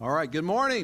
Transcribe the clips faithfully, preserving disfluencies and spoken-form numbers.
All right, good morning.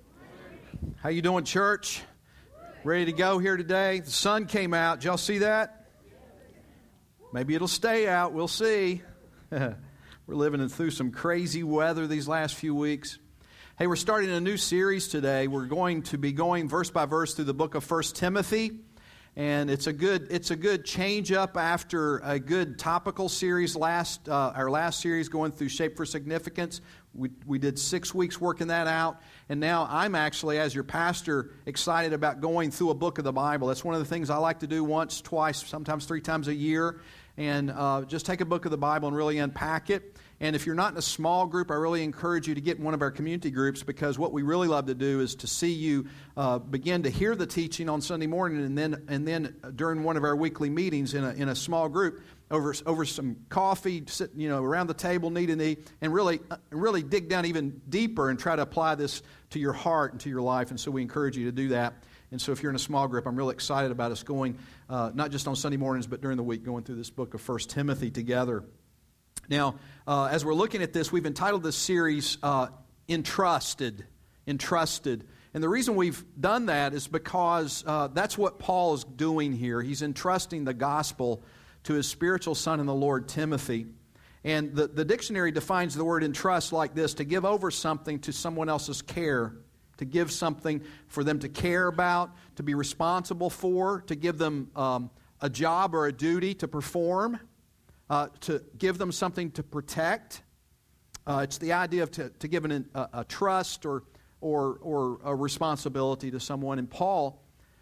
How you doing, church? Ready to go here today? The sun came out. Did y'all see that? Maybe it'll stay out. We'll see. We're living through some crazy weather these last few weeks. Hey, we're starting a new series today. We're going to be going verse by verse through the book of First Timothy. And it's a good it's a good change up after a good topical series last uh, our last series going through Shape for Significance. We we did six weeks working that out, and now I'm actually, as your pastor, excited about going through a book of the Bible. That's one of the things I like to do once, twice, sometimes three times a year, and uh, just take a book of the Bible and really unpack it. And if you're not in a small group, I really encourage you to get in one of our community groups, because what we really love to do is to see you uh, begin to hear the teaching on Sunday morning, and then and then during one of our weekly meetings in a in a small group over over some coffee, sit, you know, around the table, knee to knee, and really really dig down even deeper and try to apply this to your heart and to your life. And so we encourage you to do that. And so if you're in a small group, I'm really excited about us going uh, not just on Sunday mornings, but during the week, going through this book of First Timothy together. Now, uh, as we're looking at this, we've entitled this series, uh, Entrusted. Entrusted. And the reason we've done that is because uh, that's what Paul is doing here. He's entrusting the gospel to his spiritual son in the Lord, Timothy. And the, the dictionary defines the word entrust like this: to give over something to someone else's care, to give something for them to care about, to be responsible for, to give them um, a job or a duty to perform. Uh, to give them something to protect. Uh, it's the idea of to, to give an, a, a trust or, or, or a responsibility to someone. And Paul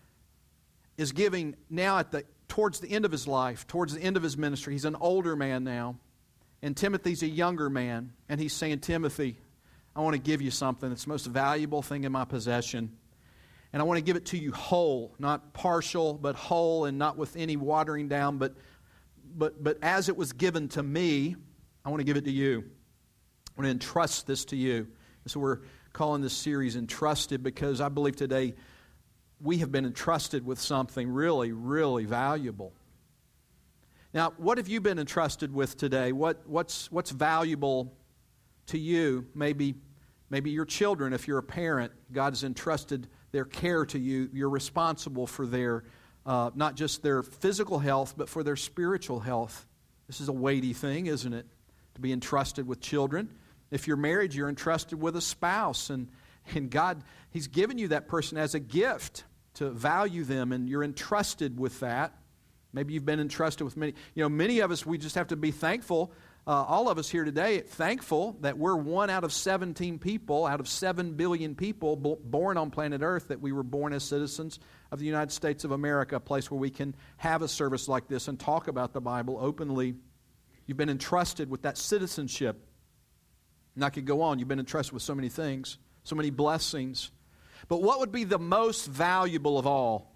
is giving now at the towards the end of his life, towards the end of his ministry. He's an older man now, and Timothy's a younger man. And he's saying, Timothy, I want to give you something. It's the most valuable thing in my possession. And I want to give it to you whole, not partial, but whole, and not with any watering down, but But but as it was given to me, I want to give it to you. I want to entrust this to you. And so we're calling this series Entrusted, because I believe today we have been entrusted with something really, really valuable. Now, what have you been entrusted with today? What what's what's valuable to you? Maybe maybe your children, if you're a parent. God has entrusted their care to you. You're responsible for their Uh, not just their physical health, but for their spiritual health. This is a weighty thing, isn't it? To be entrusted with children. If you're married, you're entrusted with a spouse. And, and God, He's given you that person as a gift to value them, and you're entrusted with that. Maybe you've been entrusted with many. You know, many of us, we just have to be thankful. Uh, all of us here today, thankful that we're one out of seventeen people, out of seven billion people bo- born on planet Earth, that we were born as citizens of the United States of America, a place where we can have a service like this and talk about the Bible openly. You've been entrusted with that citizenship. And I could go on. You've been entrusted with so many things, so many blessings. But what would be the most valuable of all?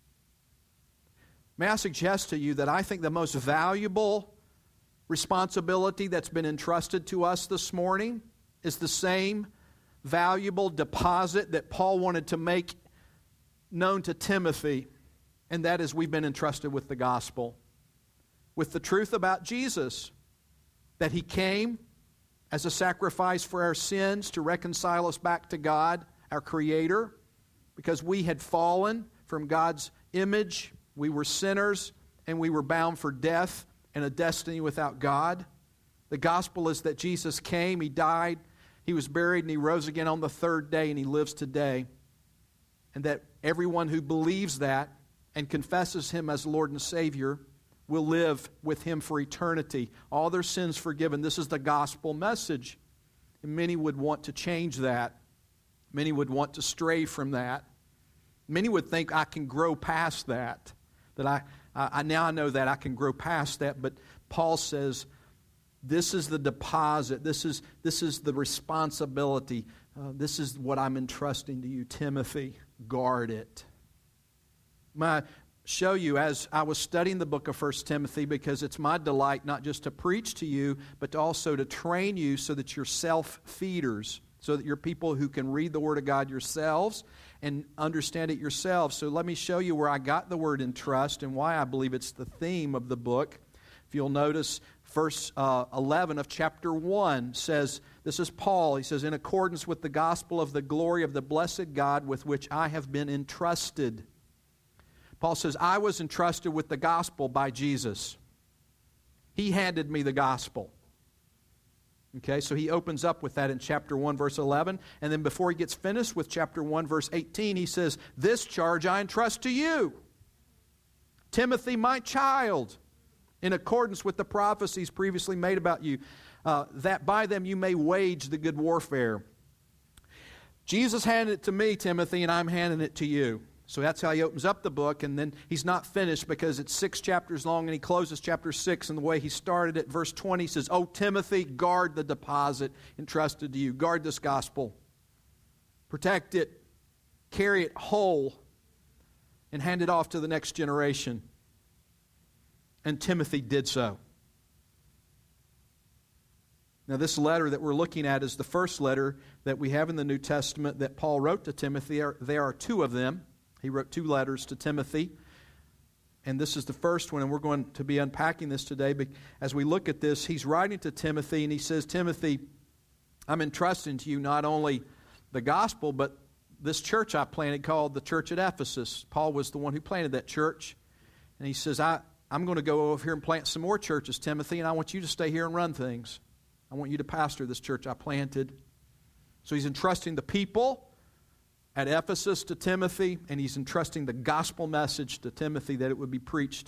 May I suggest to you that I think the most valuable responsibility that's been entrusted to us this morning is the same valuable deposit that Paul wanted to make known to Timothy, and that is we've been entrusted with the gospel, with the truth about Jesus, that He came as a sacrifice for our sins to reconcile us back to God, our Creator, because we had fallen from God's image. We were sinners, and we were bound for death and a destiny without God. The gospel is that Jesus came, He died, He was buried, and He rose again on the third day, and He lives today. And that everyone who believes that and confesses Him as Lord and Savior will live with Him for eternity. All their sins forgiven. This is the gospel message. And many would want to change that. Many would want to stray from that. Many would think, I can grow past that. That I, I now I know that I can grow past that. But Paul says, this is the deposit. This is, this is the responsibility. Uh, this is what I'm entrusting to you, Timothy. Guard it. My show you as I was studying the book of First Timothy, because it's my delight not just to preach to you, but to also to train you so that you're self-feeders, so that you're people who can read the Word of God yourselves and understand it yourselves. So let me show you where I got the word entrust and why I believe it's the theme of the book. If you'll notice, verse uh, eleven of chapter one says, this is Paul, he says, in accordance with the gospel of the glory of the blessed God with which I have been entrusted. Paul says, I was entrusted with the gospel by Jesus. He handed me the gospel. Okay, so he opens up with that in chapter one, verse eleven. And then before he gets finished with chapter one, verse eighteen, he says, this charge I entrust to you, Timothy, my child, in accordance with the prophecies previously made about you, uh, that by them you may wage the good warfare. Jesus handed it to me, Timothy, and I'm handing it to you. So that's how he opens up the book, and then he's not finished because it's six chapters long, and he closes chapter six in the way he started it. Verse twenty says, "O Timothy, guard the deposit entrusted to you." Guard this gospel. Protect it. Carry it whole. And hand it off to the next generation. And Timothy did so. Now, this letter that we're looking at is the first letter that we have in the New Testament that Paul wrote to Timothy. There are two of them. He wrote two letters to Timothy. And this is the first one, and we're going to be unpacking this today. But as we look at this, he's writing to Timothy, and he says, Timothy, I'm entrusting to you not only the gospel, but this church I planted called the church at Ephesus. Paul was the one who planted that church. And he says, I, I'm going to go over here and plant some more churches, Timothy, and I want you to stay here and run things. I want you to pastor this church I planted. So he's entrusting the people at Ephesus to Timothy, and he's entrusting the gospel message to Timothy that it would be preached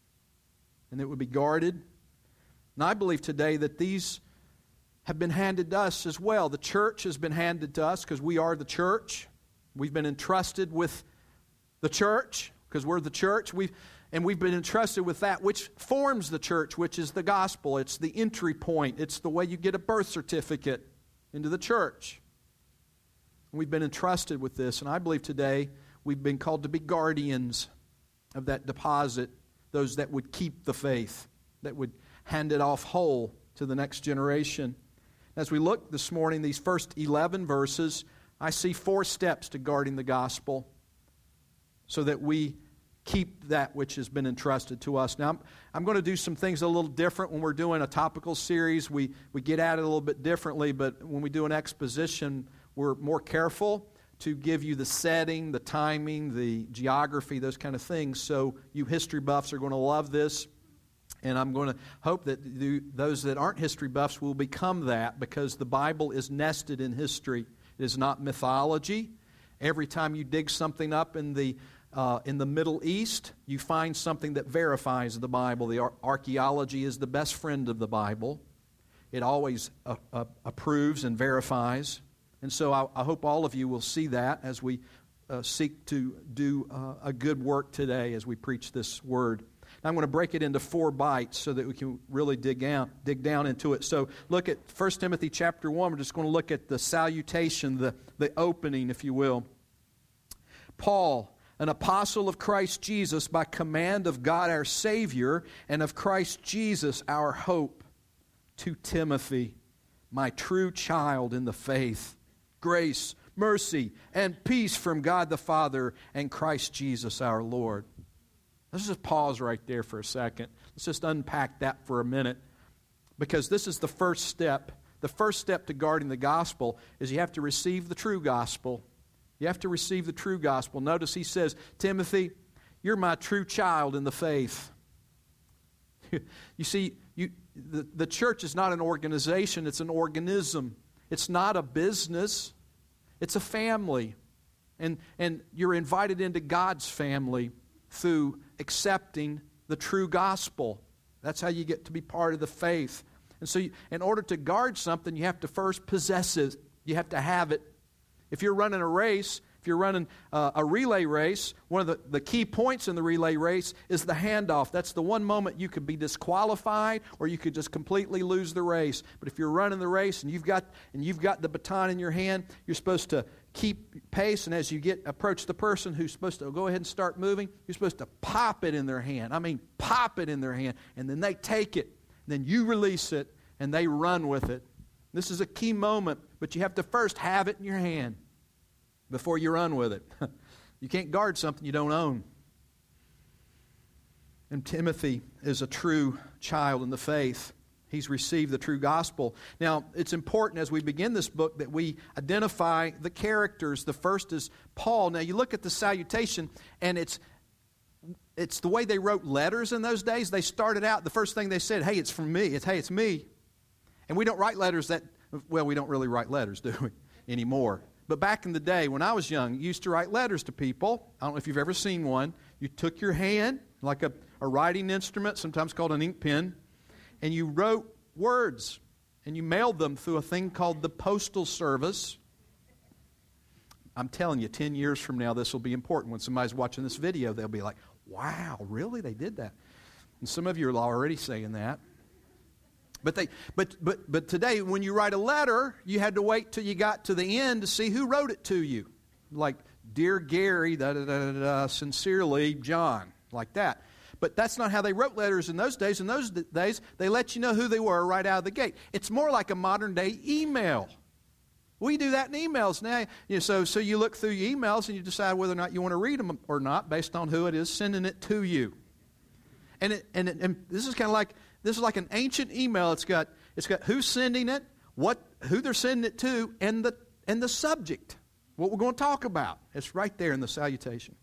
and it would be guarded. And I believe today that these have been handed to us as well. The church has been handed to us because we are the church. We've been entrusted with the church because we're the church. We've And we've been entrusted with that which forms the church, which is the gospel. It's the entry point. It's the way you get a birth certificate into the church. We've been entrusted with this, and I believe today we've been called to be guardians of that deposit, those that would keep the faith, that would hand it off whole to the next generation. As we look this morning, these first eleven verses, I see four steps to guarding the gospel so that we keep that which has been entrusted to us. Now, I'm, I'm going to do some things a little different when we're doing a topical series. We, we get at it a little bit differently, but when we do an exposition, we're more careful to give you the setting, the timing, the geography, those kind of things. So you history buffs are going to love this, and I'm going to hope that the, those that aren't history buffs will become that, because the Bible is nested in history. It is not mythology. Every time you dig something up in the Uh, in the Middle East, you find something that verifies the Bible. The ar- archaeology is the best friend of the Bible. It always uh, uh, approves and verifies. And so I, I hope all of you will see that as we uh, seek to do uh, a good work today as we preach this word. Now I'm going to break it into four bites so that we can really dig out, dig down into it. So look at First Timothy chapter one. We're just going to look at the salutation, the, the opening, if you will. Paul, an apostle of Christ Jesus, by command of God our Savior, and of Christ Jesus our hope, to Timothy, my true child in the faith, grace, mercy, and peace from God the Father and Christ Jesus our Lord. Let's just pause right there for a second. Let's just unpack that for a minute, because this is the first step. The first step to guarding the gospel is you have to receive the true gospel. You have to receive the true gospel. Notice he says, Timothy, you're my true child in the faith. You see, you, the, the church is not an organization, it's an organism. It's not a business, it's a family. And, and you're invited into God's family through accepting the true gospel. That's how you get to be part of the faith. And so you, in order to guard something, you have to first possess it. You have to have it. If you're running a race, if you're running uh, a relay race, one of the, the key points in the relay race is the handoff. That's the one moment you could be disqualified or you could just completely lose the race. But if you're running the race and you've got and you've got the baton in your hand, you're supposed to keep pace, and as you get approach the person who's supposed to go ahead and start moving, you're supposed to pop it in their hand. I mean, pop it in their hand, and then they take it. Then you release it, and they run with it. This is a key moment, but you have to first have it in your hand before you run with it. You can't guard something you don't own. And Timothy is a true child in the faith. He's received the true gospel. Now, it's important as we begin this book that we identify the characters. The first is Paul. Now, you look at the salutation, and it's it's the way they wrote letters in those days. They started out, the first thing they said, hey, it's from me. It's, hey, it's me. And we don't write letters that, well, we don't really write letters, do we, anymore. But back in the day, when I was young, you used to write letters to people. I don't know if you've ever seen one. You took your hand, like a, a writing instrument, sometimes called an ink pen, and you wrote words, and you mailed them through a thing called the Postal Service. I'm telling you, ten years from now, this will be important. When somebody's watching this video, they'll be like, wow, really? They did that? And some of you are already saying that. But they, but but but today, when you write a letter, you had to wait till you got to the end to see who wrote it to you. Like, dear Gary, da da da da, da sincerely, John, like that. But that's not how they wrote letters in those days. In those days, they let you know who they were right out of the gate. It's more like a modern-day email. We do that in emails now. You know, so, so you look through your emails and you decide whether or not you want to read them or not based on who it is sending it to you. And it, and, it, and this is kind of like this is like an ancient email. It's got it's got who's sending it, what who they're sending it to, and the and the subject, what we're going to talk about. It's right there in the salutation.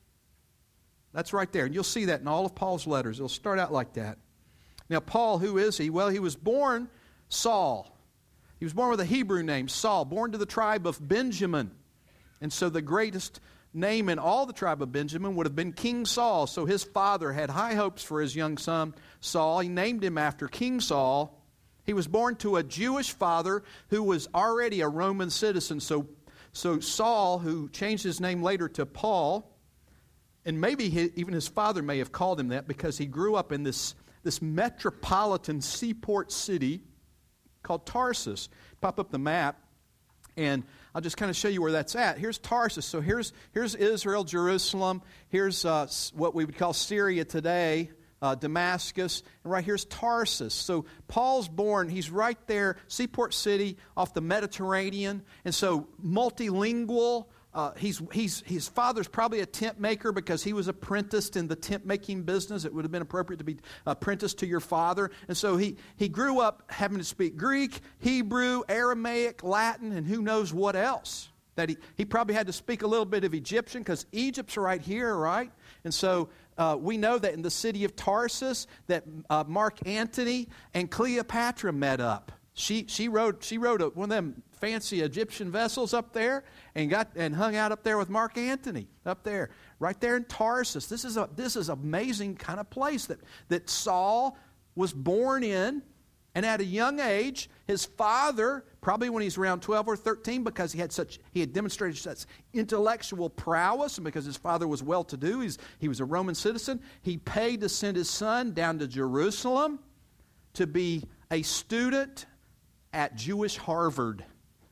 That's right there. And you'll see that in all of Paul's letters. It'll start out like that. Now, Paul, who is he? Well, he was born Saul. He was born with a Hebrew name, Saul, born to the tribe of Benjamin. And so the greatest name in all the tribe of Benjamin would have been King Saul. So his father had high hopes for his young son, Saul. He named him after King Saul. He was born to a Jewish father who was already a Roman citizen. So, so Saul, who changed his name later to Paul, and maybe he, even his father may have called him that because he grew up in this, this metropolitan seaport city called Tarsus. Pop up the map, and I'll just kind of show you where that's at. Here's Tarsus. So here's, here's Israel, Jerusalem. Here's uh, what we would call Syria today, uh, Damascus. And right here's Tarsus. So Paul's born, he's right there, seaport city off the Mediterranean. And so multilingual. Uh, he's, he's, his father's probably a tent maker because he was apprenticed in the tent making business. It would have been appropriate to be apprenticed to your father. And so he, he grew up having to speak Greek, Hebrew, Aramaic, Latin, and who knows what else. That he, he probably had to speak a little bit of Egyptian because Egypt's right here, right? And so uh, we know that in the city of Tarsus that uh, Mark Antony and Cleopatra met up. She she rode she rode a, one of them fancy Egyptian vessels up there and got and hung out up there with Mark Antony up there, right there in Tarsus. This is a this is an amazing kind of place that, that Saul was born in, and at a young age, his father, probably when he's around twelve or thirteen, because he had such he had demonstrated such intellectual prowess, and because his father was well-to-do, he's he was a Roman citizen, he paid to send his son down to Jerusalem to be a student at Jewish Harvard,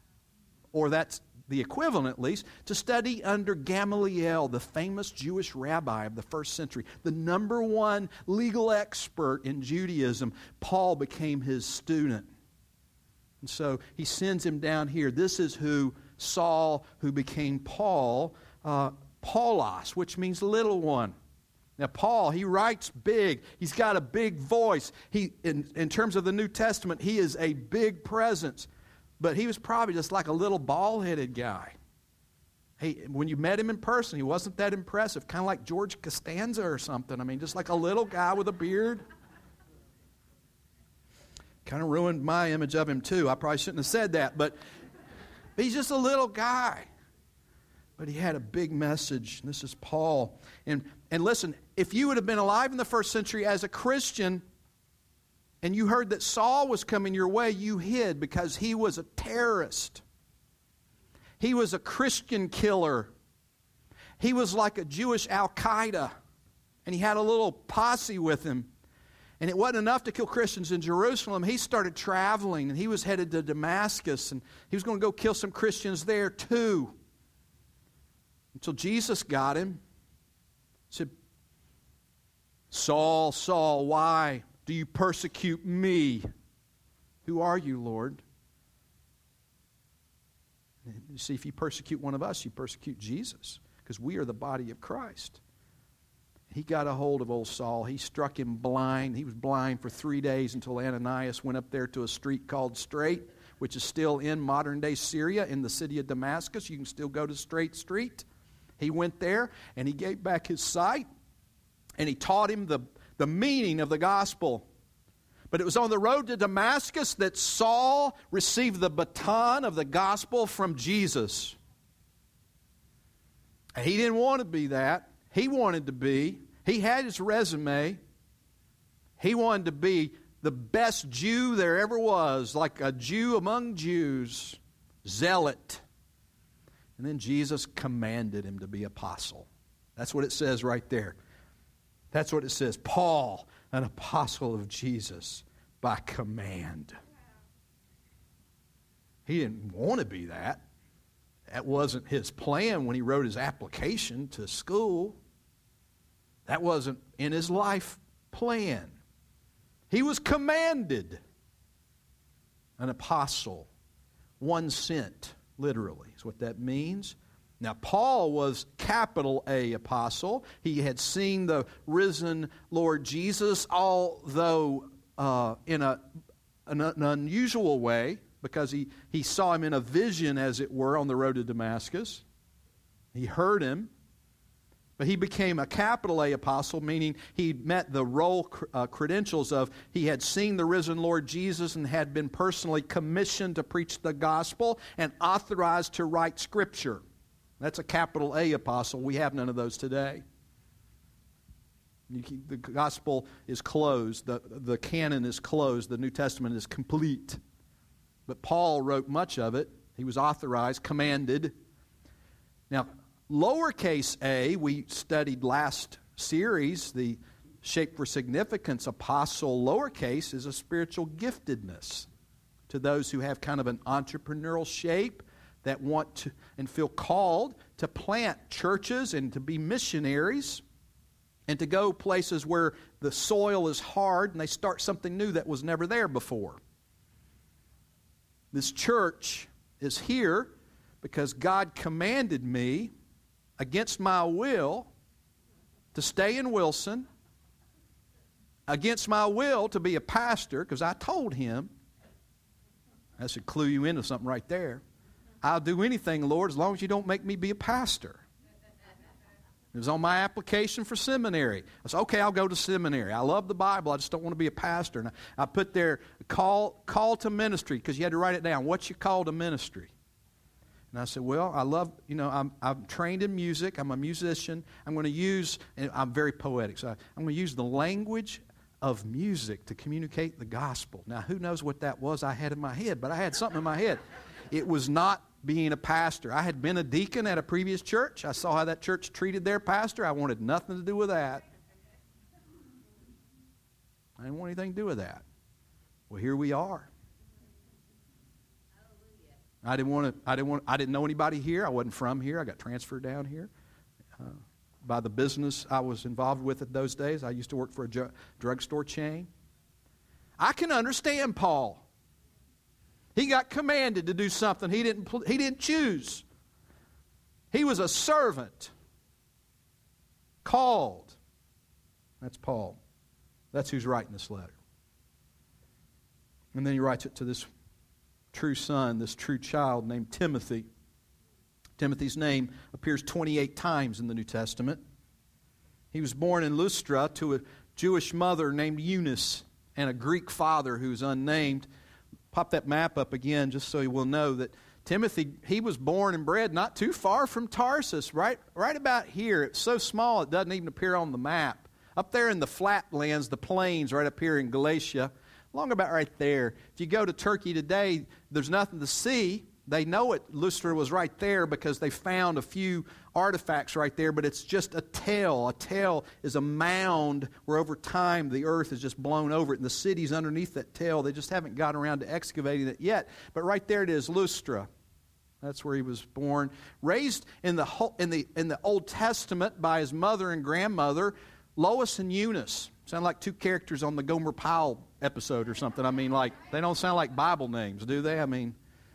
or that's the equivalent at least, to study under Gamaliel, the famous Jewish rabbi of the first century, the number one legal expert in Judaism. Paul became his student. And so he sends him down here. This is who Saul, who became Paul, uh, Paulos, which means little one. Now, Paul, he writes big. He's got a big voice. He, in, in terms of the New Testament, he is a big presence. But he was probably just like a little bald-headed guy. He, when you met him in person, he wasn't that impressive. Kind of like George Costanza or something. I mean, just like a little guy with a beard. Kind of ruined my image of him, too. I probably shouldn't have said that. But he's just a little guy. But he had a big message. This is Paul. And, and listen, if you would have been alive in the first century as a Christian and you heard that Saul was coming your way, you hid because he was a terrorist. He was a Christian killer. He was like a Jewish Al-Qaeda. And he had a little posse with him. And it wasn't enough to kill Christians in Jerusalem. He started traveling, and he was headed to Damascus, and he was going to go kill some Christians there too. Until Jesus got him. He said, Saul, Saul, why do you persecute me? Who are you, Lord? And you see, if you persecute one of us, you persecute Jesus, because we are the body of Christ. He got a hold of old Saul. He struck him blind. He was blind for three days until Ananias went up there to a street called Straight, which is still in modern-day Syria in the city of Damascus. You can still go to Straight Street. He went there, and he gave back his sight, and he taught him the, the meaning of the gospel. But it was on the road to Damascus that Saul received the baton of the gospel from Jesus. And he didn't want to be that. He wanted to be. He had his resume. He wanted to be the best Jew there ever was, like a Jew among Jews, zealot. And then Jesus commanded him to be apostle. That's what it says right there. That's what it says. Paul, an apostle of Jesus, by command. He didn't want to be that. That wasn't his plan when he wrote his application to school. That wasn't in his life plan. He was commanded. An apostle. One sent, literally, is what that means. Now, Paul was capital A apostle. He had seen the risen Lord Jesus, although uh, in a, an, an unusual way, because he, he saw him in a vision, as it were, on the road to Damascus. He heard him. But he became a capital A apostle, meaning he met the role uh, credentials of he had seen the risen Lord Jesus and had been personally commissioned to preach the gospel and authorized to write Scripture. That's a capital A apostle. We have none of those today. You can, the gospel is closed. The, the canon is closed. The New Testament is complete. But Paul wrote much of it. He was authorized, commanded. Now, lowercase a, we studied last series, the shape for significance. Apostle, lowercase, is a spiritual giftedness to those who have kind of an entrepreneurial shape, that want to and feel called to plant churches and to be missionaries and to go places where the soil is hard and they start something new that was never there before. This church is here because God commanded me, against my will, to stay in Wilson, against my will to be a pastor, because I told him, that should clue you into something right there. I'll do anything, Lord, as long as you don't make me be a pastor. It was on my application for seminary. I said, okay, I'll go to seminary. I love the Bible. I just don't want to be a pastor. And I, I put there, call, call to ministry, because you had to write it down. What's your call to ministry? And I said, well, I love, you know, I'm, I'm trained in music. I'm a musician. I'm going to use, and I'm very poetic, so I, I'm going to use the language of music to communicate the gospel. Now, who knows what that was I had in my head, but I had something in my head. It was not being a pastor. I had been a deacon at a previous church. I saw how that church treated their pastor. I wanted nothing to do with that. I didn't want anything to do with that. Well, here we are. I didn't want to. I didn't want. I didn't know anybody here. I wasn't from here. I got transferred down here uh, by the business I was involved with at those days. I used to work for a ju- drugstore chain. I can understand Paul. He got commanded to do something he didn't. He didn't choose. He was a servant, called. That's Paul. That's who's writing this letter. And then he writes it to this true son, this true child named Timothy. Timothy's name appears twenty-eight times in the New Testament. He was born in Lystra to a Jewish mother named Eunice and a Greek father who's unnamed. Pop that map up again just so you will know that Timothy, he was born and bred not too far from Tarsus, right, right about here. It's so small it doesn't even appear on the map. Up there in the flatlands, the plains right up here in Galatia, along about right there. If you go to Turkey today, there's nothing to see. They know it. Lystra was right there because they found a few artifacts right there, but it's just a tell. A tell is a mound where over time the earth has just blown over it, and the city's underneath that tell. They just haven't gotten around to excavating it yet. But right there it is, Lystra. That's where he was born. Raised in the in the in the Old Testament by his mother and grandmother, Lois and Eunice. Sound like two characters on the Gomer Pyle episode or something. I mean, like, they don't sound like Bible names, do they? I mean,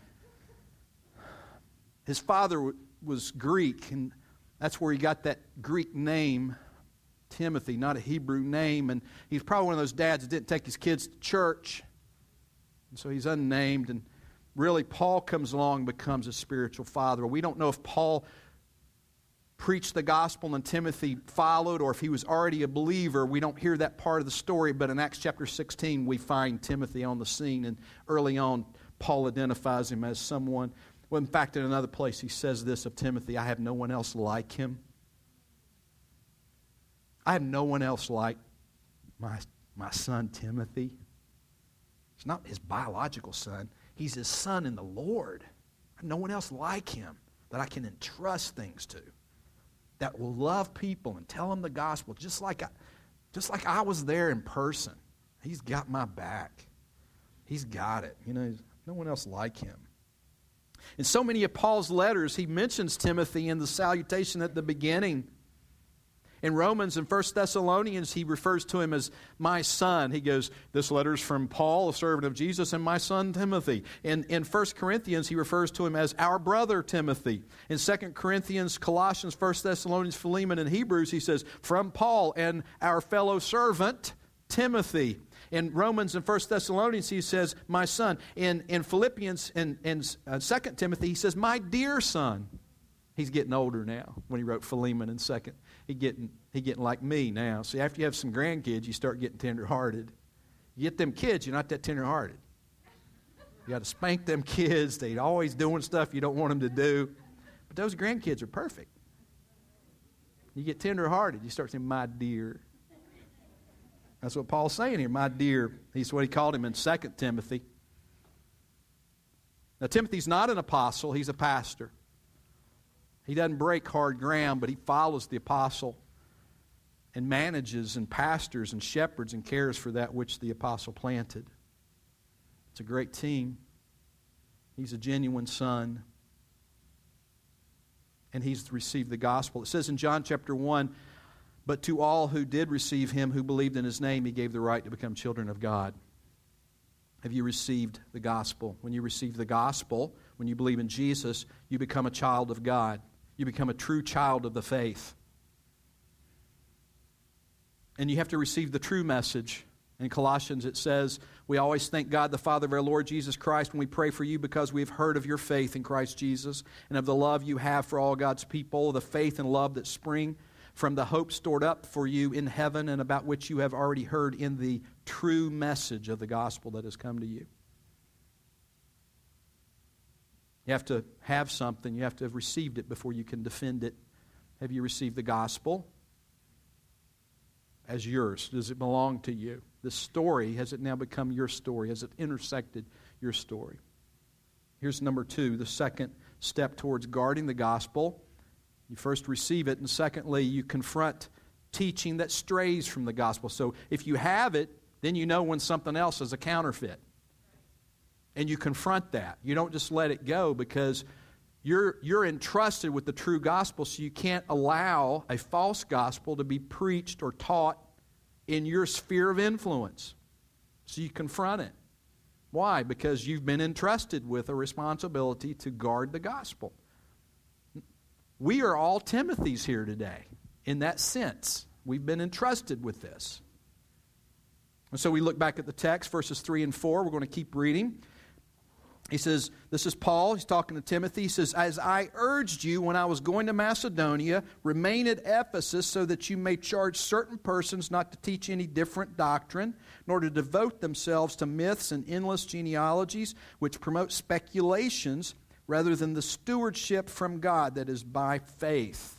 his father was Greek, and that's where he got that Greek name, Timothy, not a Hebrew name. And he's probably one of those dads that didn't take his kids to church. And so he's unnamed. And really, Paul comes along and becomes a spiritual father. We don't know if Paul preached the gospel and Timothy followed, or if he was already a believer. We don't hear that part of the story, but in Acts chapter sixteen, we find Timothy on the scene, and early on, Paul identifies him as someone. Well, in fact, in another place, he says this of Timothy, I have no one else like him. I have no one else like my, my son Timothy. It's not his biological son. He's his son in the Lord. I have no one else like him that I can entrust things to, that will love people and tell them the gospel just like I, just like I was there in person. He's got my back. He's got it. You know, no one else like him. In so many of Paul's letters, he mentions Timothy in the salutation at the beginning. In Romans and First Thessalonians, he refers to him as my son. He goes, this letter is from Paul, a servant of Jesus, and my son Timothy. In, in First Corinthians, he refers to him as our brother Timothy. In Second Corinthians, Colossians, First Thessalonians, Philemon, and Hebrews, he says, from Paul and our fellow servant Timothy. In Romans and First Thessalonians, he says, my son. In, in Philippians and, and uh, Second Timothy, he says, my dear son. He's getting older now when he wrote Philemon and Second. He getting he getting like me now. See, after you have some grandkids, you start getting tender-hearted. You get them kids, you're not that tender-hearted. You got to spank them kids. They're always doing stuff you don't want them to do. But those grandkids are perfect. You get tender-hearted. You start saying, my dear. That's what Paul's saying here, my dear. He's what he called him in Second Timothy. Now, Timothy's not an apostle. He's a pastor. He doesn't break hard ground, but he follows the apostle and manages and pastors and shepherds and cares for that which the apostle planted. It's a great team. He's a genuine son. And he's received the gospel. It says in John chapter one, but to all who did receive him, who believed in his name, he gave the right to become children of God. Have you received the gospel? When you receive the gospel, when you believe in Jesus, you become a child of God. You become a true child of the faith. And you have to receive the true message. In Colossians it says, we always thank God the Father of our Lord Jesus Christ when we pray for you because we have heard of your faith in Christ Jesus and of the love you have for all God's people, the faith and love that spring from the hope stored up for you in heaven and about which you have already heard in the true message of the gospel that has come to you. You have to have something. You have to have received it before you can defend it. Have you received the gospel as yours? Does it belong to you? This story, has it now become your story? Has it intersected your story? Here's number two, the second step towards guarding the gospel. You first receive it, and secondly, you confront teaching that strays from the gospel. So if you have it, then you know when something else is a counterfeit. And you confront that. You don't just let it go because you're, you're entrusted with the true gospel, so you can't allow a false gospel to be preached or taught in your sphere of influence. So you confront it. Why? Because you've been entrusted with a responsibility to guard the gospel. We are all Timothys here today. In that sense, we've been entrusted with this. And so we look back at the text, verses three and four. We're going to keep reading. He says, this is Paul, he's talking to Timothy. He says, as I urged you when I was going to Macedonia, remain at Ephesus so that you may charge certain persons not to teach any different doctrine, nor to devote themselves to myths and endless genealogies, which promote speculations rather than the stewardship from God that is by faith.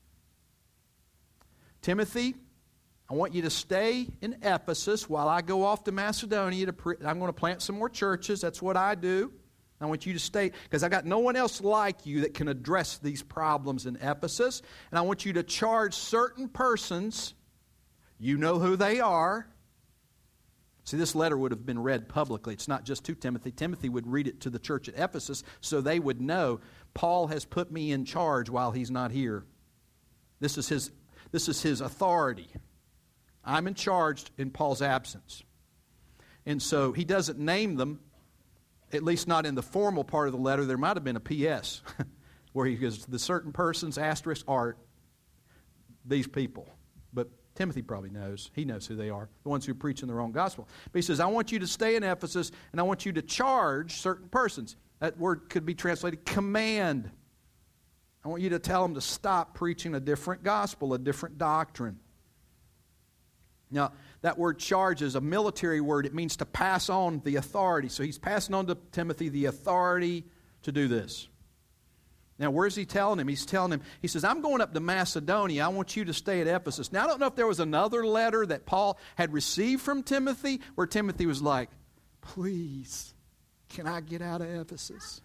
Timothy, I want you to stay in Ephesus while I go off to Macedonia. To pre- I'm going to plant some more churches. That's what I do. I want you to stay, because I got no one else like you that can address these problems in Ephesus. And I want you to charge certain persons. You know who they are. See, this letter would have been read publicly. It's not just to Timothy. Timothy would read it to the church at Ephesus so they would know, Paul has put me in charge while he's not here. This is his, this is his authority. I'm in charge in Paul's absence. And so he doesn't name them, at least not in the formal part of the letter. There might have been a P S where he goes, the certain persons, asterisk, are these people. But Timothy probably knows. He knows who they are, the ones who are preaching the wrong gospel. But he says, I want you to stay in Ephesus, and I want you to charge certain persons. That word could be translated command. I want you to tell them to stop preaching a different gospel, a different doctrine. Now, that word charge is a military word. It means to pass on the authority. So he's passing on to Timothy the authority to do this. Now, where's he telling him? He's telling him, he says, I'm going up to Macedonia. I want you to stay at Ephesus. Now, I don't know if there was another letter that Paul had received from Timothy where Timothy was like, please, can I get out of Ephesus?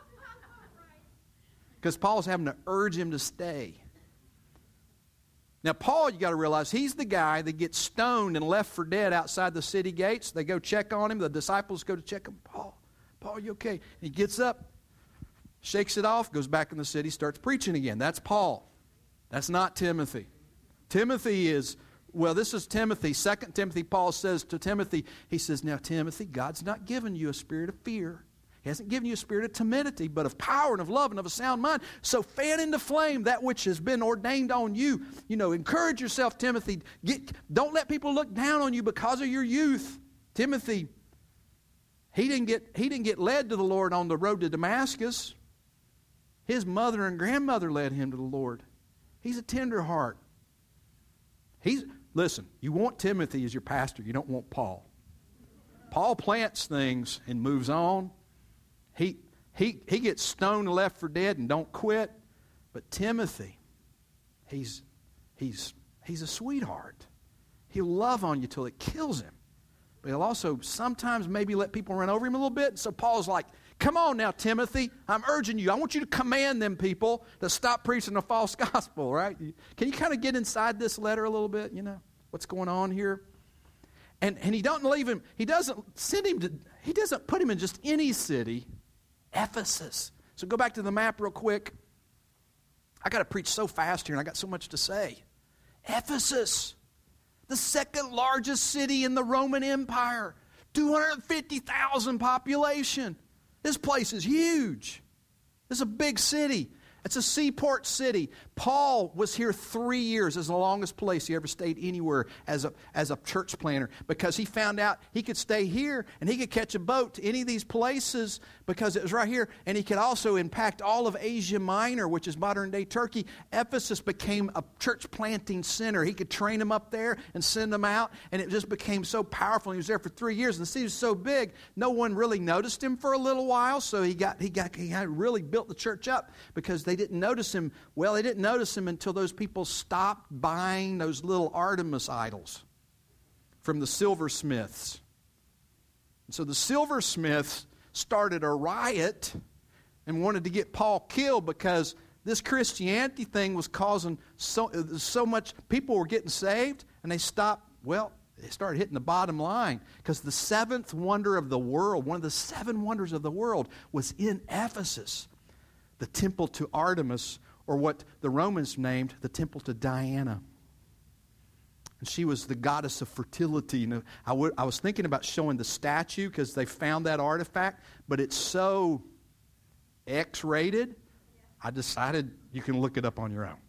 Because Paul's having to urge him to stay. Now, Paul, you got to realize, he's the guy that gets stoned and left for dead outside the city gates. They go check on him. The disciples go to check him. Paul, Paul, you okay? And he gets up, shakes it off, goes back in the city, starts preaching again. That's Paul. That's not Timothy. Timothy is, well, this is Timothy. Second Timothy, Paul says to Timothy, he says, now, Timothy, God's not given you a spirit of fear. He hasn't given you a spirit of timidity, but of power and of love and of a sound mind. So fan into flame that which has been ordained on you. You know, encourage yourself, Timothy. Get, don't let people look down on you because of your youth. Timothy, he didn't get, he didn't get led to the Lord on the road to Damascus. His mother and grandmother led him to the Lord. He's a tender heart. He's, listen, you want Timothy as your pastor. You don't want Paul. Paul plants things and moves on. He, he, he gets stoned and left for dead and don't quit. But Timothy, he's, he's, he's a sweetheart. He'll love on you till it kills him. But he'll also sometimes maybe let people run over him a little bit. So Paul's like, come on now, Timothy. I'm urging you. I want you to command them people to stop preaching a false gospel, right? Can you kind of get inside this letter a little bit, you know, what's going on here? And, and he doesn't leave him. He doesn't send him to, he doesn't put him in just any city. Ephesus. So go back to the map real quick. I got to preach so fast here and I got so much to say. Ephesus, the second largest city in the Roman Empire, two hundred fifty thousand population. This place is huge. This is a big city. It's a seaport city. Paul was here three years as the longest place he ever stayed anywhere as a, as a church planter, because he found out he could stay here and he could catch a boat to any of these places because it was right here. And he could also impact all of Asia Minor, which is modern-day Turkey. Ephesus became a church planting center. He could train them up there and send them out, and it just became so powerful. He was there for three years, and the city was so big, no one really noticed him for a little while. So he got he got he had really built the church up because they didn't notice him. Well, they didn't notice him until those people stopped buying those little Artemis idols from the silversmiths. And so the silversmiths started a riot and wanted to get Paul killed because this Christianity thing was causing so, so much, people were getting saved, and they stopped, well, they started hitting the bottom line because the seventh wonder of the world, one of the seven wonders of the world, was in Ephesus. The temple to Artemis, or what the Romans named the temple to Diana. And she was the goddess of fertility. And I, w- I was thinking about showing the statue because they found that artifact, but it's so X-rated, I decided you can look it up on your own.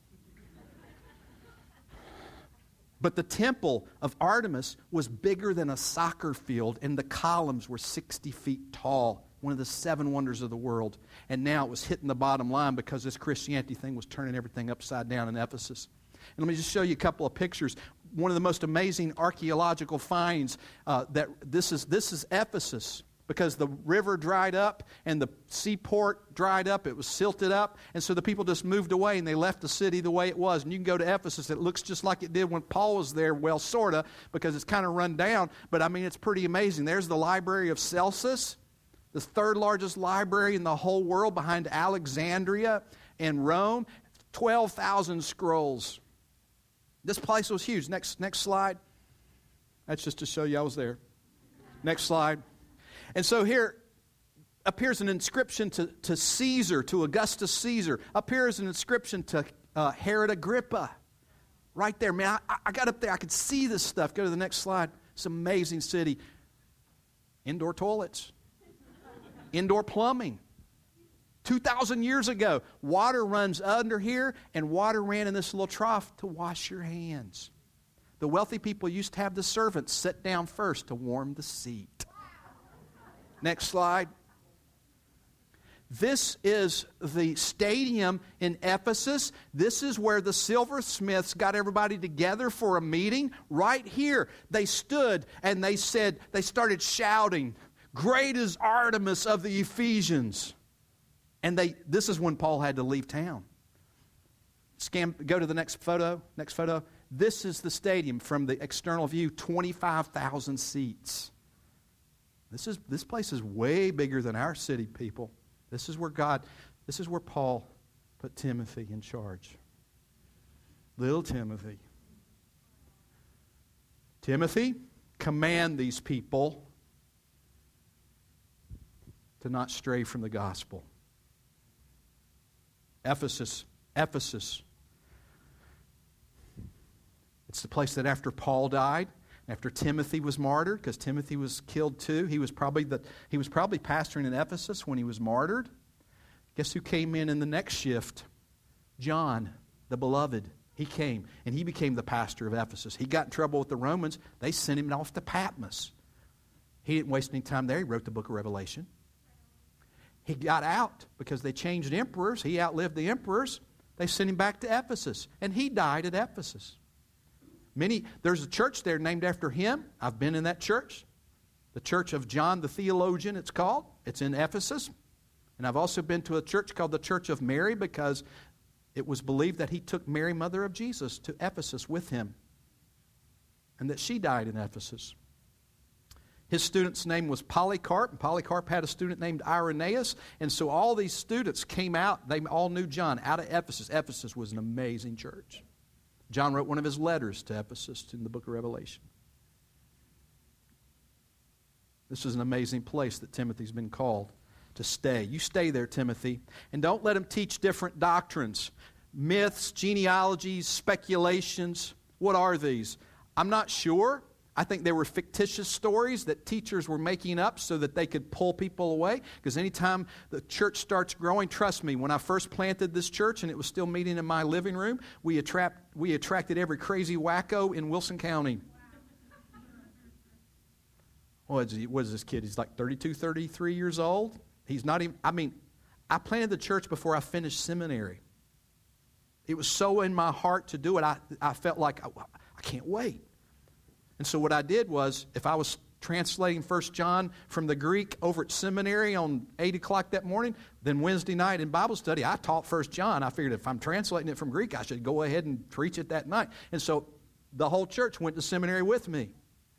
But the temple of Artemis was bigger than a soccer field, and the columns were sixty feet tall. One of the seven wonders of the world. And now it was hitting the bottom line because this Christianity thing was turning everything upside down in Ephesus. And let me just show you a couple of pictures. One of the most amazing archaeological finds, uh, that this is this is Ephesus, because the river dried up and the seaport dried up. It was silted up. And so the people just moved away and they left the city the way it was. And you can go to Ephesus. It looks just like it did when Paul was there. Well, sort of, because it's kind of run down. But I mean, it's pretty amazing. There's the Library of Celsus, the third largest library in the whole world behind Alexandria and Rome. twelve thousand scrolls. This place was huge. Next, next slide. That's just to show you I was there. Next slide. And so here appears an inscription to, to Caesar, to Augustus Caesar. Appears an inscription to uh, Herod Agrippa. Right there. Man, I, I got up there. I could see this stuff. Go to the next slide. It's an amazing city. Indoor toilets. Indoor plumbing. two thousand years ago, water runs under here, and water ran in this little trough to wash your hands. The wealthy people used to have the servants sit down first to warm the seat. Next slide. This is the stadium in Ephesus. This is where the silversmiths got everybody together for a meeting. Right here, they stood and they said, they started shouting, "Great is Artemis of the Ephesians." And they. This is when Paul had to leave town. Scan, go to the next photo. Next photo. This is the stadium from the external view, twenty-five thousand seats. This is this place is way bigger than our city, people. This is where God, this is where Paul put Timothy in charge. Little Timothy. Timothy, command these people to not stray from the gospel. Ephesus, Ephesus. It's the place that after Paul died, after Timothy was martyred, because Timothy was killed too. He was probably the he was probably pastoring in Ephesus when he was martyred. Guess who came in in the next shift? John, the beloved. He came, and he became the pastor of Ephesus. He got in trouble with the Romans. They sent him off to Patmos. He didn't waste any time there. He wrote the book of Revelation. He got out because they changed emperors. He outlived the emperors. They sent him back to Ephesus, and he died at Ephesus. Many, there's a church there named after him. I've been in that church. The Church of John the Theologian, it's called. It's in Ephesus. And I've also been to a church called the Church of Mary because it was believed that he took Mary, mother of Jesus, to Ephesus with him. And that she died in Ephesus. His student's name was Polycarp, and Polycarp had a student named Irenaeus. And so all these students came out, they all knew John, out of Ephesus. Ephesus was an amazing church. John wrote one of his letters to Ephesus in the book of Revelation. This is an amazing place that Timothy's been called to stay. You stay there, Timothy, and don't let him teach different doctrines. Myths, genealogies, speculations. What are these? I'm not sure. I think they were fictitious stories that teachers were making up so that they could pull people away. Because anytime the church starts growing, trust me, when I first planted this church and it was still meeting in my living room, we, attract, we attracted every crazy wacko in Wilson County. What is, he, what is this kid? He's like thirty-two, thirty-three years old. He's not even, I mean, I planted the church before I finished seminary. It was so in my heart to do it, I, I felt like I, I can't wait. And so what I did was, if I was translating First John from the Greek over at seminary on eight o'clock that morning, then Wednesday night in Bible study, I taught First John. I figured if I'm translating it from Greek, I should go ahead and preach it that night. And so the whole church went to seminary with me.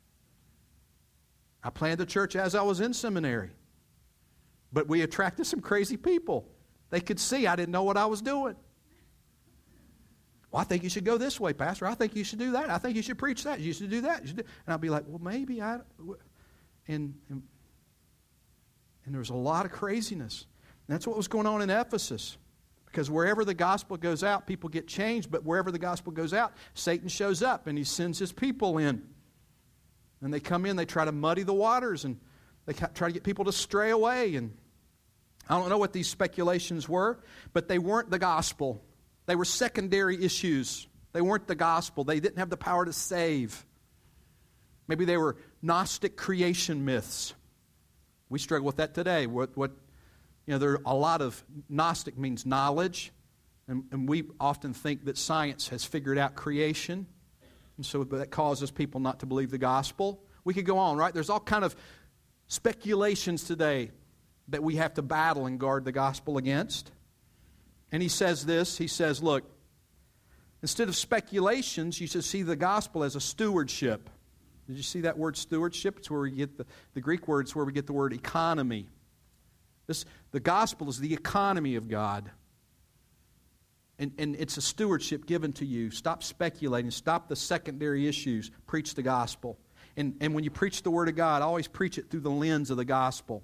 I planted the church as I was in seminary. But we attracted some crazy people. They could see I didn't know what I was doing. Well, I think you should go this way, Pastor. I think you should do that. I think you should preach that. You should do that. You should do. And I'll be like, well, maybe I... And, and, and there was a lot of craziness. And that's what was going on in Ephesus. Because wherever the gospel goes out, people get changed. But wherever the gospel goes out, Satan shows up and he sends his people in. And they come in, they try to muddy the waters, and they try to get people to stray away. And I don't know what these speculations were, but they weren't the gospel. They were secondary issues. They weren't the gospel. They didn't have the power to save. Maybe they were Gnostic creation myths. We struggle with that today. What, what you know, there are a lot of Gnostic means knowledge, and, and we often think that science has figured out creation, and so that causes people not to believe the gospel. We could go on, right? There's all kind of speculations today that we have to battle and guard the gospel against. And he says this, he says, look, instead of speculations, you should see the gospel as a stewardship. Did you see that word stewardship? It's where we get the, the Greek word, it's where we get the word economy. This, the gospel is the economy of God. And, and it's a stewardship given to you. Stop speculating. Stop the secondary issues. Preach the gospel. And, and when you preach the word of God, always preach it through the lens of the gospel.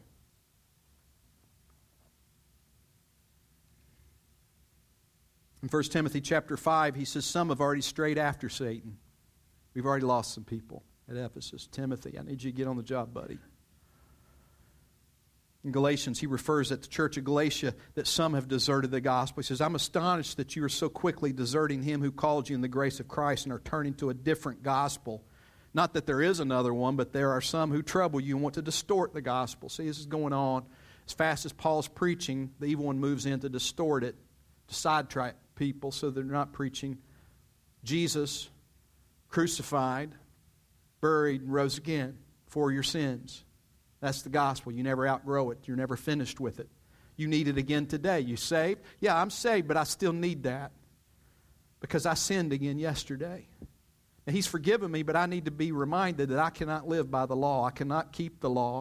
In First Timothy chapter five, he says, some have already strayed after Satan. We've already lost some people at Ephesus. Timothy, I need you to get on the job, buddy. In Galatians, he refers at the church of Galatia that some have deserted the gospel. He says, I'm astonished that you are so quickly deserting him who called you in the grace of Christ and are turning to a different gospel. Not that there is another one, but there are some who trouble you and want to distort the gospel. See, this is going on. As fast as Paul's preaching, the evil one moves in to distort it, to sidetrack people so they're not preaching Jesus crucified, buried, and rose again for your sins. That's the gospel. You never outgrow it. You're never finished with it. You need it again today. You saved? Yeah, I'm saved, but I still need that because I sinned again yesterday. And He's forgiven me, but I need to be reminded that I cannot live by the law. I cannot keep the law.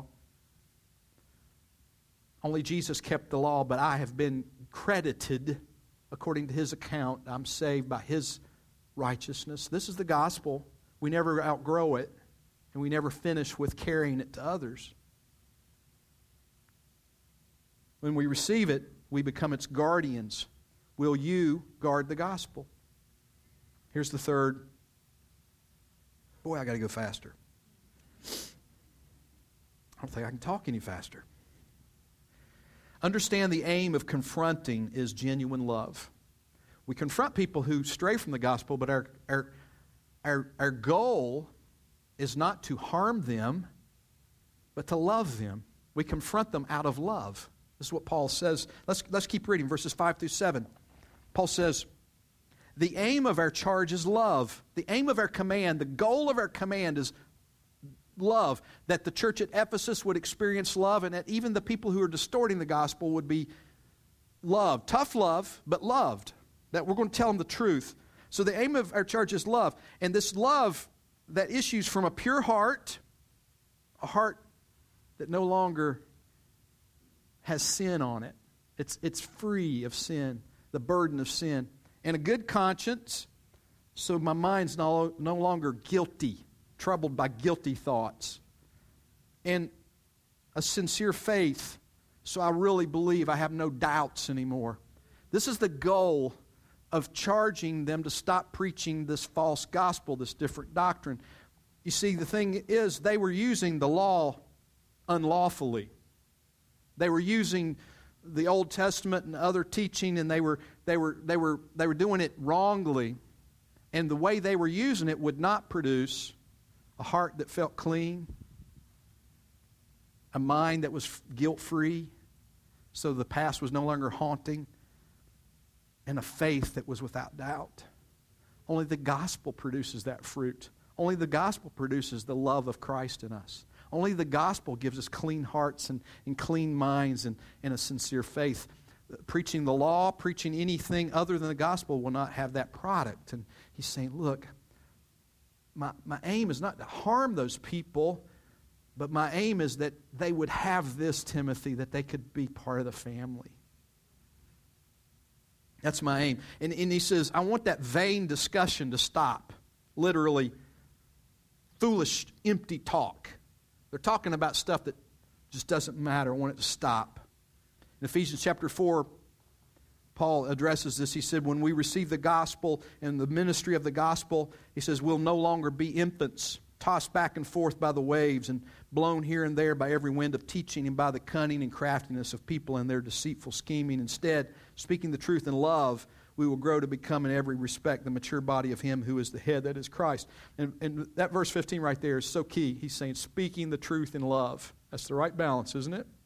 Only Jesus kept the law, but I have been credited according to His account. I'm saved by His righteousness. This is the gospel. We never outgrow it, and we never finish with carrying it to others. When we receive it, we become its guardians. Will you guard the gospel? Here's the third. Boy, I got to go faster. I don't think I can talk any faster. Understand the aim of confronting is genuine love. We confront people who stray from the gospel, but our, our, our, our goal is not to harm them, but to love them. We confront them out of love. This is what Paul says. Let's, let's keep reading verses five through seven. Paul says, the aim of our charge is love. The aim of our command, the goal of our command is love. That the church at Ephesus would experience love, and that even the people who are distorting the gospel would be loved. Tough love, but loved. That we're going to tell them the truth. So the aim of our charge is love. And this love that issues from a pure heart, a heart that no longer has sin on it. It's, it's free of sin, the burden of sin. And a good conscience, so my mind's no, no longer guilty, troubled by guilty thoughts. And a sincere faith, so I really believe I have no doubts anymore. This is the goal of charging them to stop preaching this false gospel, this different doctrine. You see, the thing is, they were using the law unlawfully. They were using the Old Testament and other teaching, and they were they were they were they were doing it wrongly. And the way they were using it would not produce a heart that felt clean, a mind that was guilt-free, so the past was no longer haunting, and a faith that was without doubt. Only the gospel produces that fruit. Only the gospel produces the love of Christ in us. Only the gospel gives us clean hearts and, and clean minds and, and a sincere faith. Preaching the law, preaching anything other than the gospel will not have that product. And he's saying, look, my, my aim is not to harm those people, but my aim is that they would have this, Timothy, that they could be part of the family. That's my aim. And, and he says, I want that vain discussion to stop. Literally, foolish, empty talk. They're talking about stuff that just doesn't matter. I want it to stop. In Ephesians chapter four, Paul addresses this. He said, when we receive the gospel and the ministry of the gospel, he says, we'll no longer be infants, tossed back and forth by the waves and blown here and there by every wind of teaching and by the cunning and craftiness of people and their deceitful scheming. Instead, speaking the truth in love, we will grow to become in every respect the mature body of Him who is the head, that is Christ. And, and that verse fifteen right there is so key. He's saying, speaking the truth in love. That's the right balance, isn't it?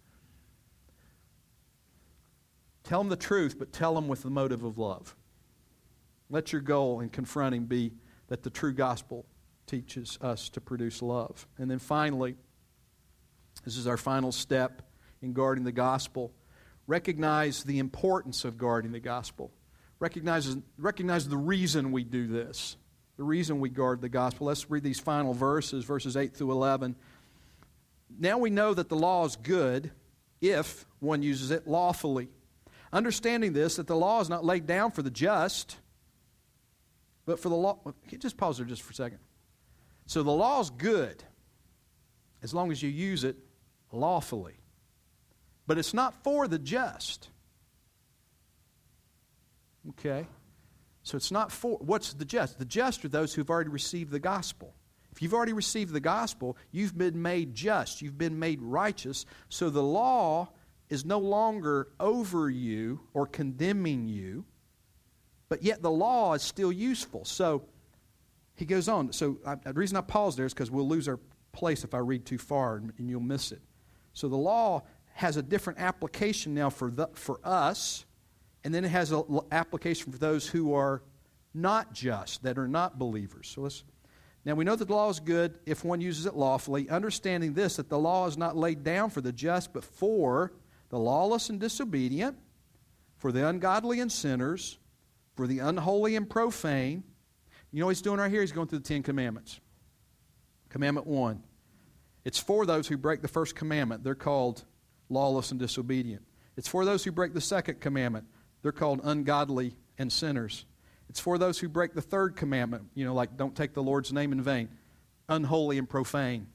Tell them the truth, but tell them with the motive of love. Let your goal in confronting be that the true gospel teaches us to produce love. And then finally, this is our final step in guarding the gospel. Recognize the importance of guarding the gospel. Recognize, recognize the reason we do this, the reason we guard the gospel. Let's read these final verses, verses eight through eleven. Now we know that the law is good if one uses it lawfully. Understanding this, that the law is not laid down for the just, but for the law. Can you just pause there just for a second? So the law is good as long as you use it lawfully. But it's not for the just. Okay? So it's not for, what's the just? The just are those who've already received the gospel. If you've already received the gospel, you've been made just. You've been made righteous. So the law is no longer over you or condemning you, but yet the law is still useful. So he goes on. So I, the reason I pause there is because we'll lose our place if I read too far, and, and you'll miss it. So the law has a different application now for the, for us, and then it has an application for those who are not just, that are not believers. So let's, now we know that the law is good if one uses it lawfully, understanding this, that the law is not laid down for the just, but for the lawless and disobedient, for the ungodly and sinners, for the unholy and profane. You know what he's doing right here? He's going through the Ten Commandments. Commandment one. It's for those who break the first commandment. They're called lawless and disobedient. It's for those who break the second commandment. They're called ungodly and sinners. It's for those who break the third commandment. You know, like don't take the Lord's name in vain. Unholy and profane.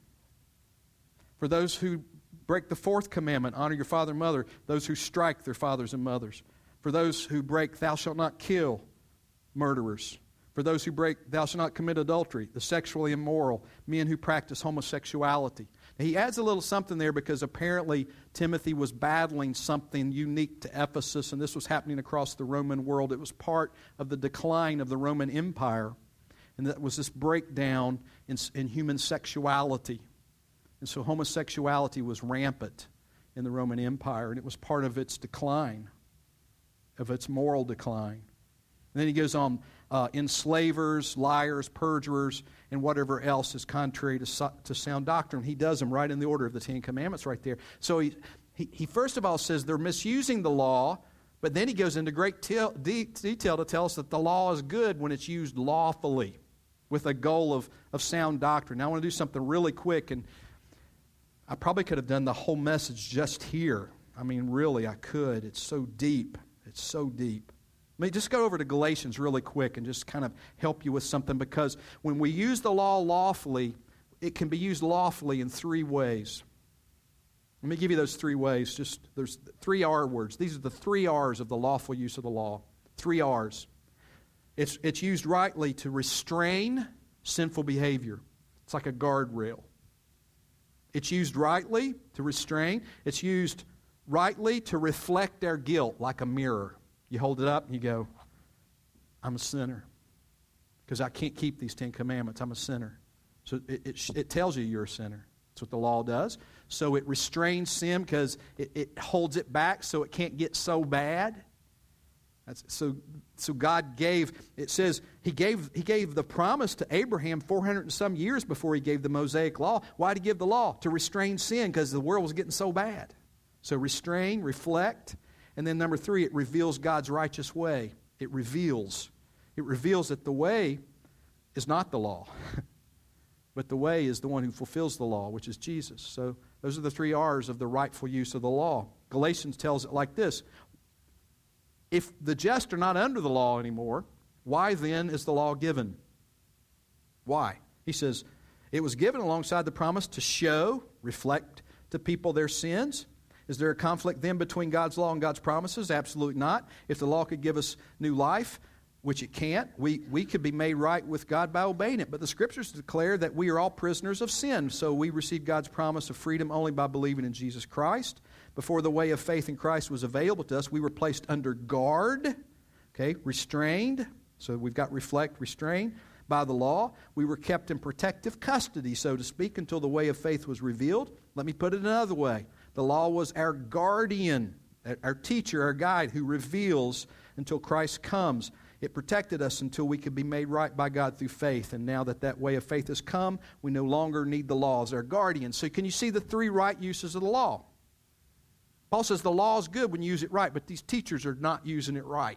For those who break the fourth commandment, honor your father and mother. Those who strike their fathers and mothers. For those who break, thou shalt not kill, murderers. For those who break, thou shalt not commit adultery, the sexually immoral, men who practice homosexuality. Now, he adds a little something there because apparently Timothy was battling something unique to Ephesus, and this was happening across the Roman world. It was part of the decline of the Roman Empire, and that was this breakdown in, in human sexuality. And so homosexuality was rampant in the Roman Empire, and it was part of its decline, of its moral decline. And then he goes on, uh, enslavers, liars, perjurers, and whatever else is contrary to, so, to sound doctrine. He does them right in the order of the Ten Commandments right there. So he, he, he first of all says they're misusing the law, but then he goes into great te- de- detail to tell us that the law is good when it's used lawfully with a goal of, of sound doctrine. Now I want to do something really quick, and I probably could have done the whole message just here. I mean, really, I could. It's so deep. It's so deep. Let me just go over to Galatians really quick and just kind of help you with something, because when we use the law lawfully, it can be used lawfully in three ways. Let me give you those three ways. Just there's three R words. These are the three R's of the lawful use of the law. Three R's. It's, it's used rightly to restrain sinful behavior. It's like a guardrail. It's used rightly to restrain. It's used rightly to reflect our guilt like a mirror. You hold it up and you go, I'm a sinner because I can't keep these Ten Commandments. I'm a sinner. So it, it, it tells you you're a sinner. That's what the law does. So it restrains sin because it, it holds it back so it can't get so bad. That's, so, so God gave, it says, he gave, he gave the promise to Abraham four hundred and some years before he gave the Mosaic law. Why did he give the law? To restrain sin because the world was getting so bad. So restrain, reflect. And then number three, it reveals God's righteous way. It reveals. It reveals that the way is not the law, but the way is the one who fulfills the law, which is Jesus. So those are the three R's of the rightful use of the law. Galatians tells it like this. If the just are not under the law anymore, why then is the law given? Why? He says, it was given alongside the promise to show, reflect to people their sins. Is there a conflict then between God's law and God's promises? Absolutely not. If the law could give us new life, which it can't, we, we could be made right with God by obeying it. But the Scriptures declare that we are all prisoners of sin. So we receive God's promise of freedom only by believing in Jesus Christ. Before the way of faith in Christ was available to us, we were placed under guard, okay, restrained. So we've got reflect, restrain by the law. We were kept in protective custody, so to speak, until the way of faith was revealed. Let me put it another way. The law was our guardian, our teacher, our guide, who reveals until Christ comes. It protected us until we could be made right by God through faith. And now that that way of faith has come, we no longer need the law as our guardian. So can you see the three right uses of the law? Paul says the law is good when you use it right, but these teachers are not using it right.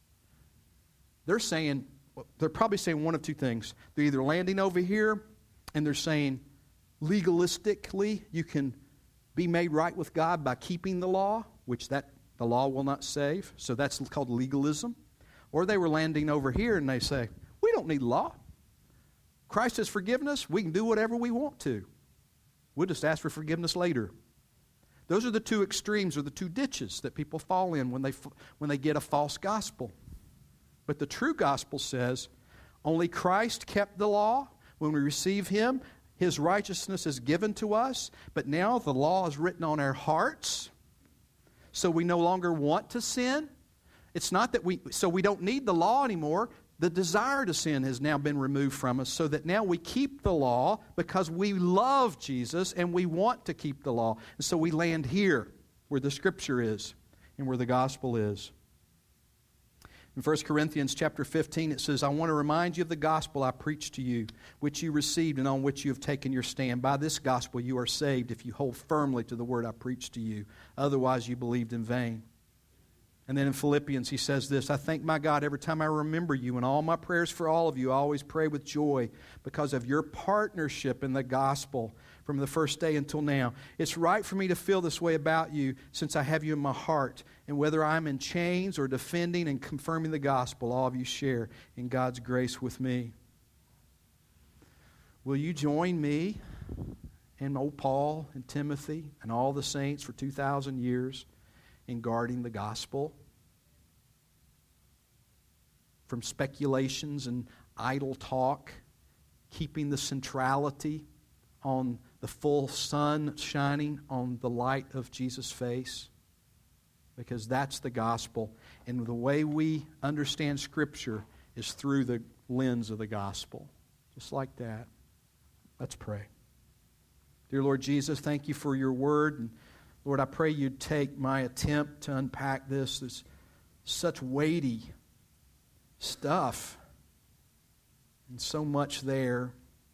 They're saying, they're probably saying one of two things. They're either landing over here and they're saying legalistically you can be made right with God by keeping the law, which that the law will not save. So that's called legalism. Or they were landing over here and they say, we don't need law. Christ has forgiven us. We can do whatever we want to. We'll just ask for forgiveness later. Those are the two extremes or the two ditches that people fall in when they when they get a false gospel. But the true gospel says only Christ kept the law. When we receive Him, His righteousness is given to us, but now the law is written on our hearts, so we no longer want to sin. It's not that we, so we don't need the law anymore. The desire to sin has now been removed from us, so that now we keep the law because we love Jesus and we want to keep the law. And so we land here where the Scripture is and where the gospel is. In First Corinthians chapter fifteen, it says, I want to remind you of the gospel I preached to you, which you received and on which you have taken your stand. By this gospel you are saved if you hold firmly to the word I preached to you. Otherwise you believed in vain. And then in Philippians he says this, I thank my God every time I remember you. In all my prayers for all of you, I always pray with joy because of your partnership in the gospel from the first day until now. It's right for me to feel this way about you since I have you in my heart. And whether I'm in chains or defending and confirming the gospel, all of you share in God's grace with me. Will you join me and old Paul and Timothy and all the saints for two thousand years in guarding the gospel from speculations and idle talk, keeping the centrality on the full sun shining on the light of Jesus' face? Because that's the gospel. And the way we understand Scripture is through the lens of the gospel. Just like that. Let's pray. Dear Lord Jesus, thank you for your word. And Lord, I pray you'd take my attempt to unpack this. There's such weighty stuff and so much there.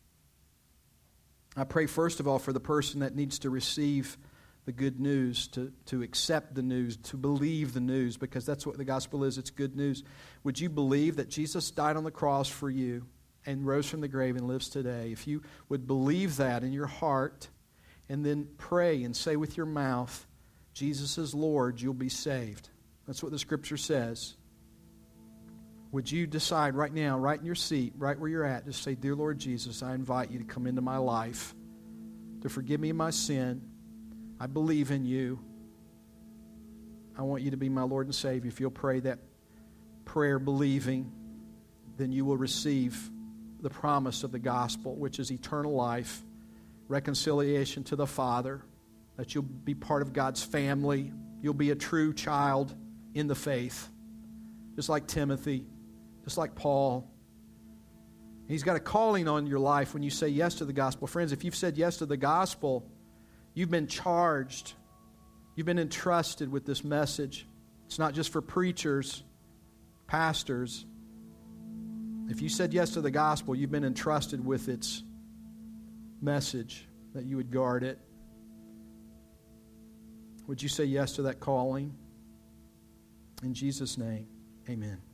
I pray first of all for the person that needs to receive the good news, to, to accept the news, to believe the news, because that's what the gospel is. It's good news. Would you believe that Jesus died on the cross for you and rose from the grave and lives today? If you would believe that in your heart and then pray and say with your mouth, Jesus is Lord, you'll be saved. That's what the Scripture says. Would you decide right now, right in your seat, right where you're at, just say, Dear Lord Jesus, I invite you to come into my life, to forgive me of my sin. I believe in you. I want you to be my Lord and Savior. If you'll pray that prayer believing, then you will receive the promise of the gospel, which is eternal life, reconciliation to the Father, that you'll be part of God's family. You'll be a true child in the faith, just like Timothy, just like Paul. He's got a calling on your life when you say yes to the gospel. Friends, if you've said yes to the gospel, you've been charged. You've been entrusted with this message. It's not just for preachers, pastors. If you said yes to the gospel, you've been entrusted with its message, that you would guard it. Would you say yes to that calling? In Jesus' name, amen.